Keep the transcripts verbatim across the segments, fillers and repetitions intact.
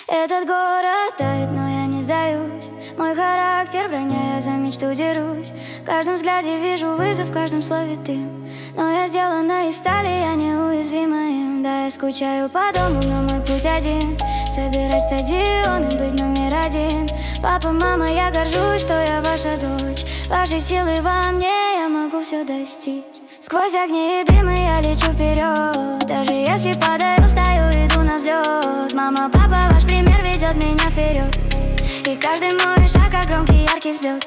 Этот город тает, но я не сдаюсь. Мой характер броня, я за мечту дерусь. В каждом взгляде вижу вызов, в каждом слове ты. Но я сделана из стали, я неуязвима им. Да, я скучаю по дому, но мой путь один. Собирать стадион и быть номер один. Папа, мама, я горжусь, что я ваша дочь. Вашей силы во мне, я могу все достичь. Сквозь огни и дымы я лечу вперед. Даже если падаю, встаю, иду на взлет. Мама, папа, ваш пример ведет меня вперед. И каждый мой шаг, как громкий яркий взлет.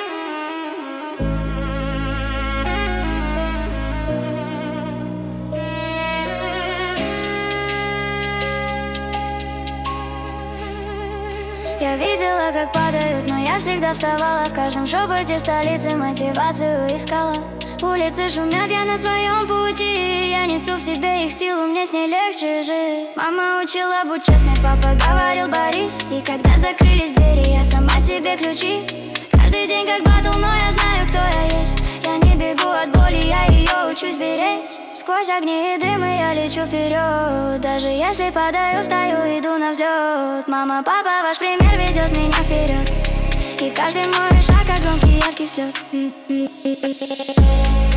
Я видела, как падают, но я всегда вставала. В каждом шепоте столицы мотивацию искала. Улицы шумят, я на своем пути. Я несу в себе их силу, мне с ней легче жить. Мама учила, будь честной, папа говорил, борись. И когда закрылись двери, я сама себе ключи. Каждый день как батл, но я знаю, кто я есть. Я не бегу от боли, я ее учусь беречь. Сквозь огни и дымы я лечу вперед. Даже если падаю, встаю, иду на взлет. Мама, папа, ваш пример ведет меня вперед. И каждый мой шаг, как громкий яркий взлет.